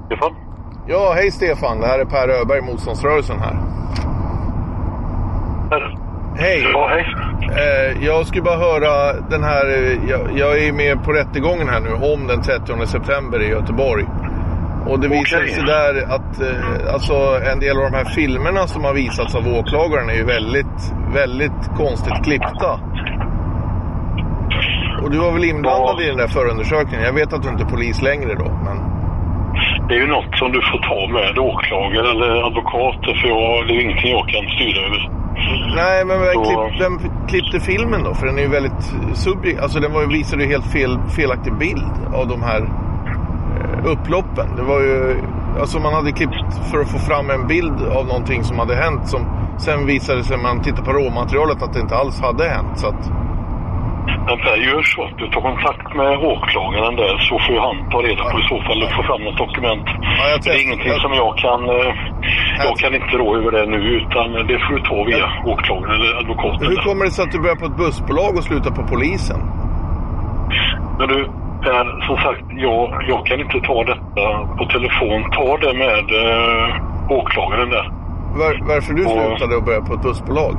Stefan? Ja, hej Stefan. Det här är Per Öberg, motståndsrörelsen här. Hej. Ja, hej. Jag skulle bara höra den här... Jag är med på rättegången här nu om den 30 september i Göteborg. Och det visar sig där att alltså en del av de här filmerna som har visats av åklagaren är ju väldigt, väldigt konstigt klippta. Och du var väl inblandad i den där förundersökningen? Jag vet att du inte är polis längre då, men... Det är ju något som du får ta med åklagare eller advokater, för det är ingenting jag kan styra över. Nej, men vem klippte filmen då? För den är ju väldigt subjektiv. Alltså den visade ju helt felaktig bild av de här upploppen. Det var ju... Alltså man hade klippt för att få fram en bild av någonting som hade hänt, som sen visade sig, när man tittar på råmaterialet, att det inte alls hade hänt, så att... Men Per, gör så att du tar kontakt med åklagaren där, så får ju han ta reda på i så fall och få fram något dokument. Ja, det är ingenting som jag kan inte rå över det nu, utan det får du ta via åklagaren eller advokaten. Hur kommer det sig att du börjar på ett bussbolag och slutar på polisen? Men du, Per, som sagt, jag kan inte ta detta på telefon. Ta det med åklagaren där. Varför du slutade och började på ett bussbolag?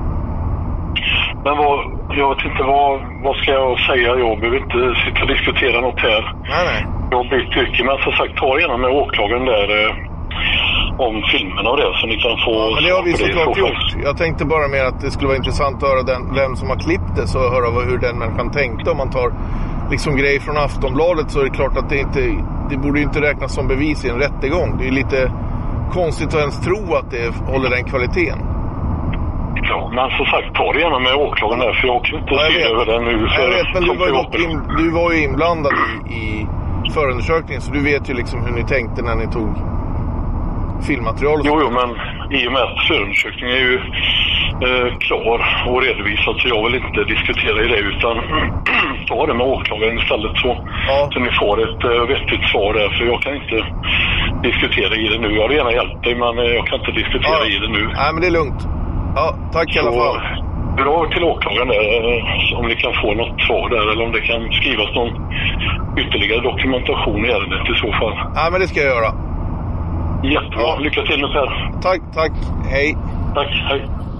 Men jag vet inte vad ska jag säga. Jag behöver inte sitta och diskutera något här. Nej. Jag byter yrke, men som sagt, ta gärna med åklagaren där om filmerna och det, så ni kan få... Ja, men det har vi såklart gjort. Jag tänkte bara mer att det skulle vara intressant att höra vem som har klippt det, så höra hur den människan tänkte. Om man tar liksom grejer från Aftonbladet, så är det klart att det borde ju inte räknas som bevis i en rättegång. Det är ju lite konstigt att ens tro att det håller den kvaliteten. Ja, men som sagt, ta det gärna med åklagaren där, för jag kan inte se över det nu. Jag vet, men du var ju inblandad i förundersökningen, så du vet ju liksom hur ni tänkte när ni tog filmmaterial. Jo, men i och med att förundersökningen är ju klar och redovisad, så jag vill inte diskutera i det, utan ta det med åklagaren istället, så ni får ett vettigt svar där, för jag kan inte diskutera i det nu. Jag har gärna hjälpt dig, men jag kan inte diskutera i det nu. Nej, men det är lugnt. Ja, tack i alla fall. Bra till åklagaren där, om ni kan få något svar där, eller om det kan skrivas någon ytterligare dokumentation i ärendet i så fall. Ja, men det ska jag göra. Jättebra. Lycka till med Per. Tack. Hej. Tack, hej.